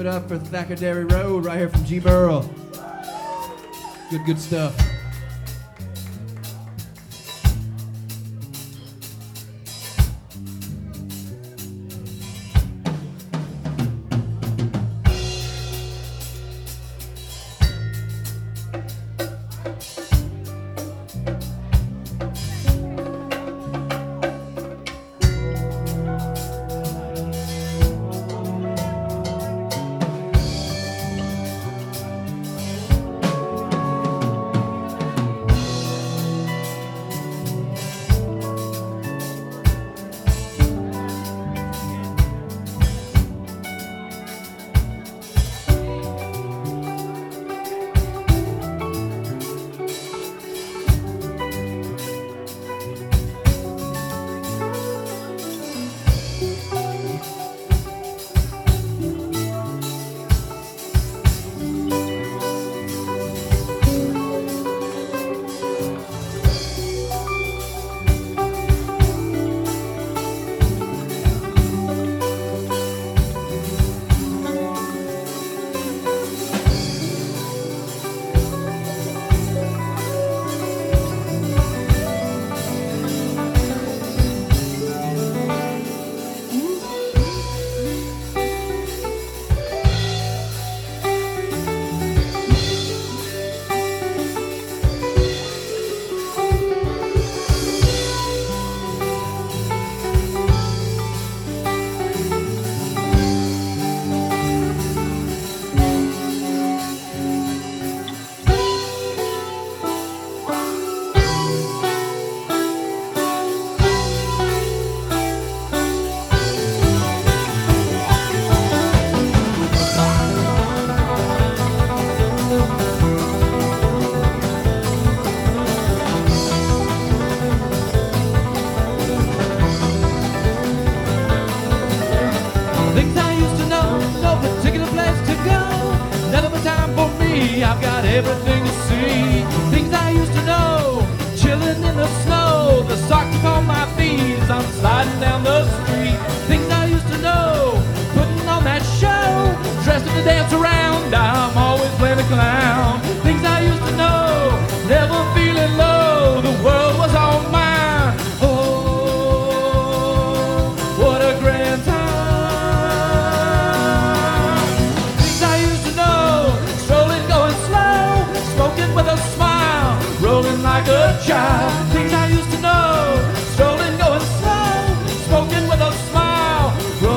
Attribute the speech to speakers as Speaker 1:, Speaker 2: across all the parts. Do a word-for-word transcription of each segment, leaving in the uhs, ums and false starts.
Speaker 1: it up for Thackerday Road right here from G. Burl. Good, good stuff.
Speaker 2: I've got everything to see. Things I used to know, chilling in the snow, the socks upon my feet as I'm sliding down the street. Things I used to know, putting on that show, dressed to dance around, I'm always playing the clown. Things I used to know, never feeling low, the world was all mine. Oh, what a grand time. With a smile, rolling like a child. Things I used to know, strolling, going slow, smoking with a smile,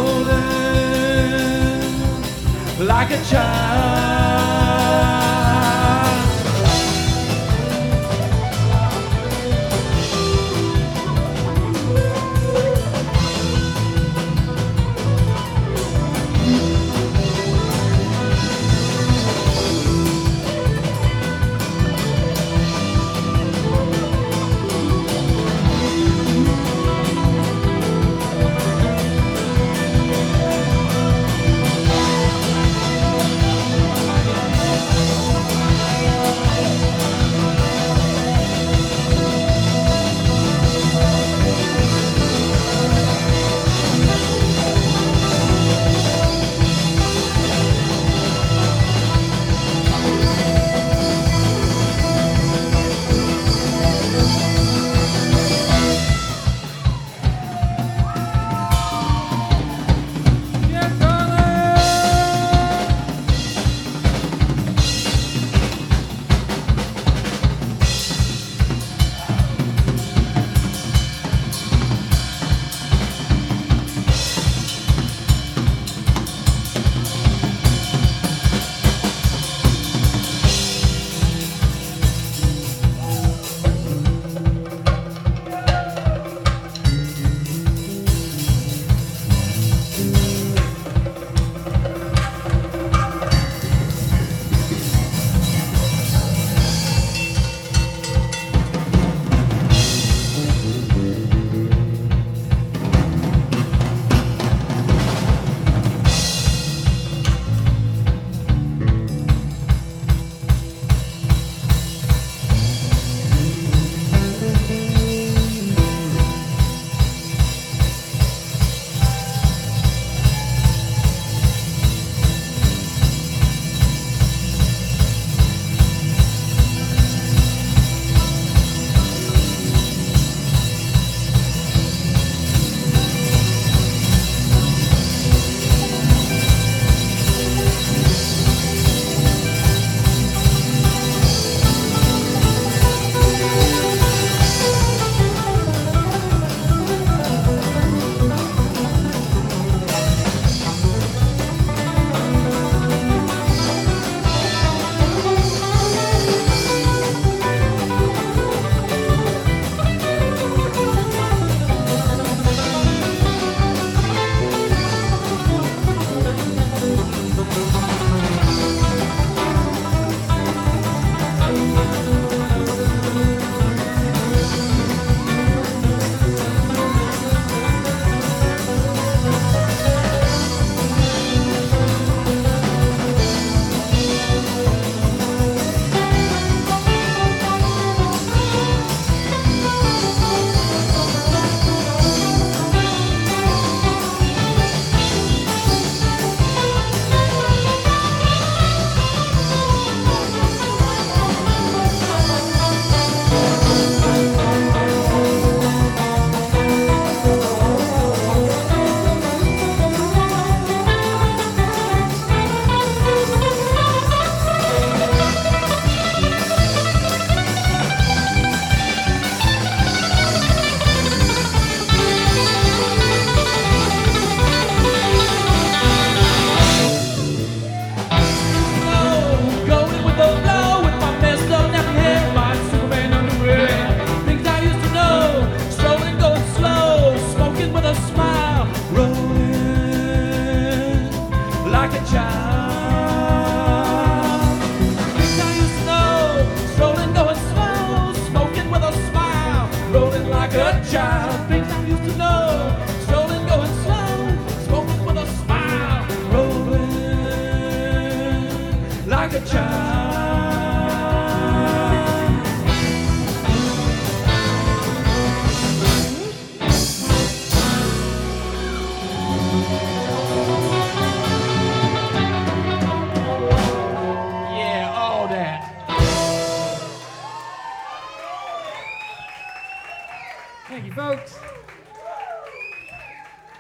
Speaker 2: rolling like a child. sky.